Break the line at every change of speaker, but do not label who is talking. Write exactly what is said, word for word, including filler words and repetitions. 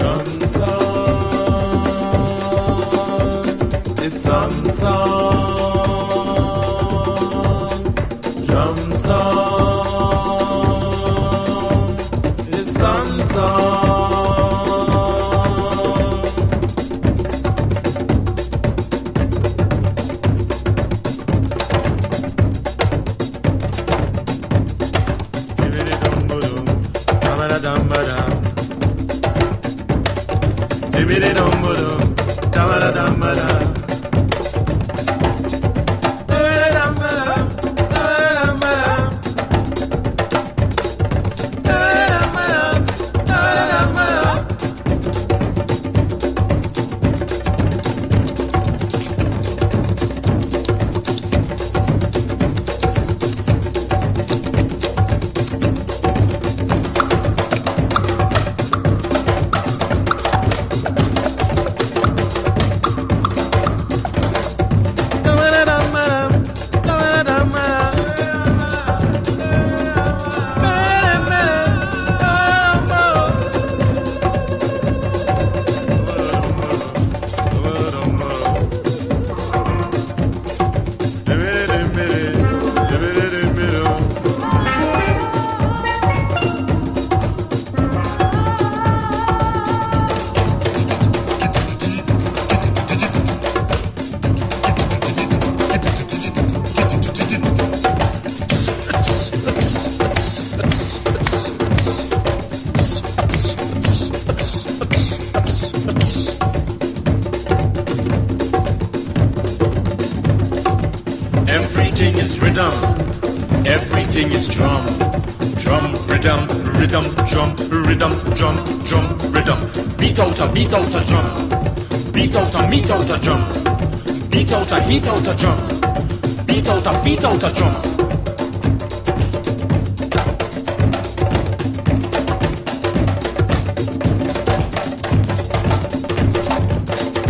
Drum song is some song. Drum song is some song.
Everything is rhythm, everything is drum. Drum, rhythm, rhythm, drum, rhythm, drum, drum, rhythm. Beat out a beat out a drum. Beat out a meet out a drum. Beat out a heat out a drum. Beat out a beat out a drum.